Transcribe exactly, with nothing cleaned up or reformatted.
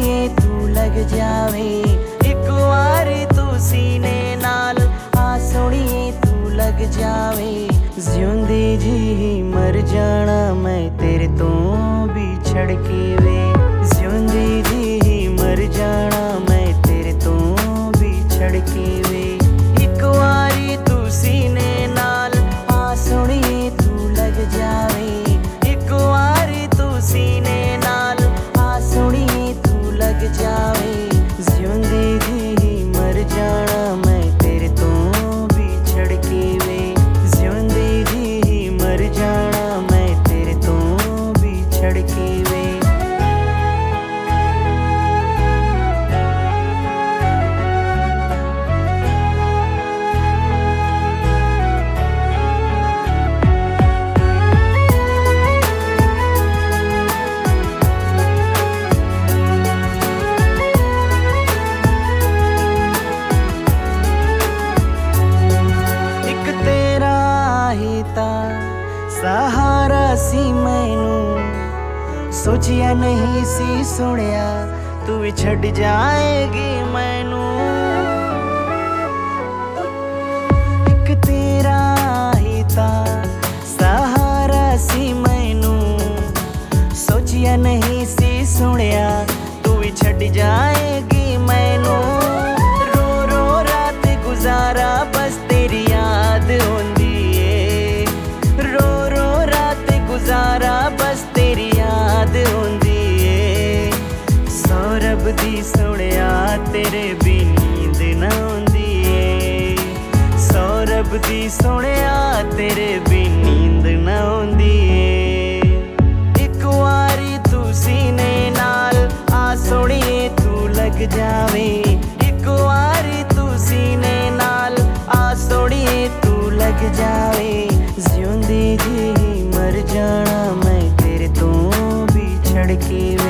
सोनिए तू लग जावे एक वारी तू सीने नाल आ सोनिए तू लग जावे जिउंदी जी मर जाना मैं तेरे तो बिछड़ के वे जिउंदी जी मर जाना मैं तेरे तो बिछड़ के वे एक वारी तू सीने नाल आ सोनिए तू लग जावे एक वारी तू सीने नाल आ सोनिए तू लग जावे जिउंदी जी मर जाना मैं तेरे तो बिछड़ के वे जिउंदी जी मर जाना मैं तेरे तो बिछड़ के वे। सहारा सी मैनू सोचिया नहीं सी सुनिया तू भी छड़ जाएगी मैनू एक तेरा ही था सहारा सी मैनू सोचिया नहीं सी सुनिया तू भी छड़ जाएगी मैनू रो रो रात गुजारा बस तेरी याद होंदी गुजारा बस तेरी याद होंदी है सौरभ दी सुनिया तेरे भी नींद ना होंदी है सौरभ दी सुनिया तेरे भी नींद ना होंदी है एक वारी तू सीने नाल आ सोनिए तू लग जावे एक वारी तू सीने नाल आ सोनिए तू लग जावे जिउंदी जी मर जाना मैं तेरे तो बिछड़ के